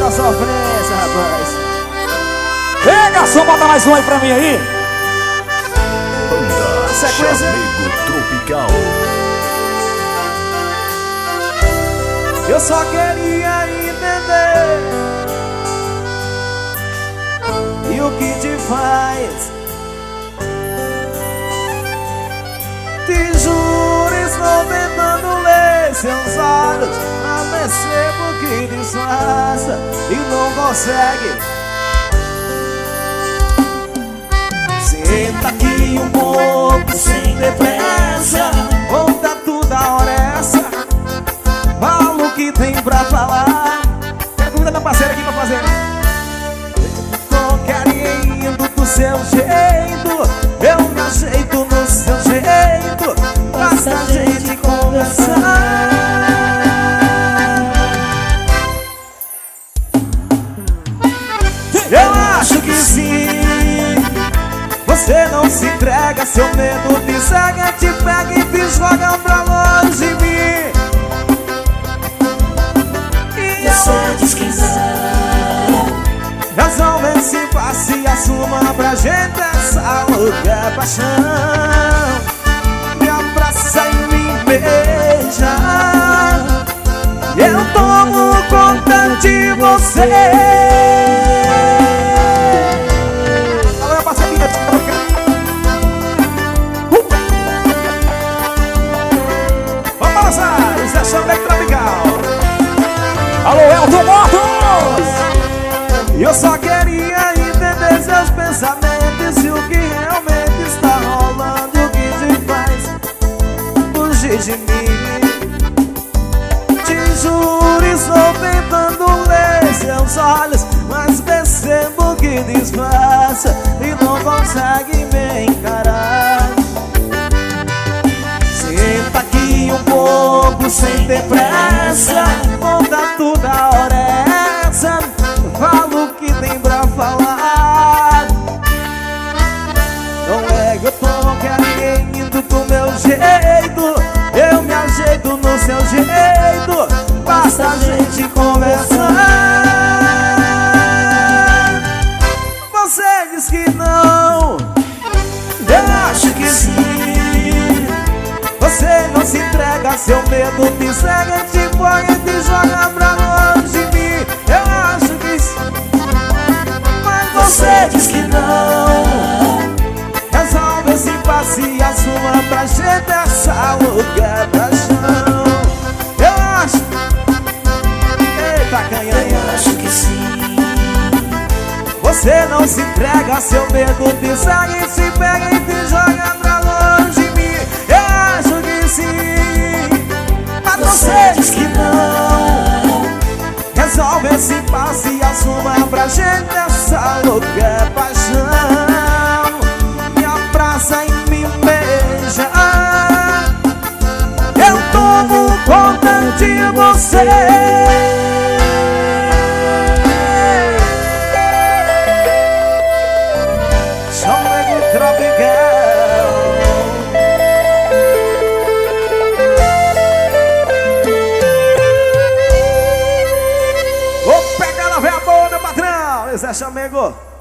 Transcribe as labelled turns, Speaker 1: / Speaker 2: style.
Speaker 1: na sofrência, rapaz.
Speaker 2: Ei, garçom, bota mais um aí pra mim aí.
Speaker 3: Banda
Speaker 1: Sequência.
Speaker 3: Chamego Tropical.
Speaker 1: Eu só queria entender e o que te faz. Te juro, estou tentando ler seus olhos, mas percebo que disfarça e não consegue. Senta aqui um pouco sem ter pressa, conta tudo a hora essa. Fala o que tem pra falar. Quero convidar meu parceiro aqui pra fazer. Tô querendo do seu jeito, eu me ajeito no seu jeito. Basta a gente conversar. Eu acho que sim. Você não se entrega, seu medo te cega, te pega e te joga pra longe de mim.
Speaker 4: Você diz que não.
Speaker 1: Resolve se passe e assuma pra gente essa louca paixão. Me abraça e me beija, eu tomo conta de você. Alô, minha parceria, vamos balançar, isso é Chamego Tropical.
Speaker 2: Alô, Elton Motos.
Speaker 1: Eu só queria entender seus pensamentos e o que realmente está rolando, o que te faz fugir de mim. Te juro, estou tentando ler seus olhos, mas percebo que disfarça e não consegue me encarar. Senta aqui um pouco sem ter pressa, conta tudo a hora é essa. Fala o que tem pra falar. Não é que eu tô querendo do meu jeito, eu me ajeito no seu jeito. Basta a gente conversar. Você diz que não, eu acho que sim. Você não se entrega, seu medo te cega, te põe e te joga pra longe de mim. Eu acho que sim, mas você diz que não. Resolve esse passe e assuma pra gente essa louca paixão. Eu acho, eita canhanha,
Speaker 4: Eu acho que sim.
Speaker 1: você não se entrega, seu medo te segue, se pega e te joga pra longe de mim. Eu acho que sim, mas você diz que não. Resolve esse passe e assuma pra gente essa louca paixão. Me abraça e me beija, eu tomo conta de você. Chamego Tropical. Vou pegar na veia boa, meu patrão. Esse é Chamego.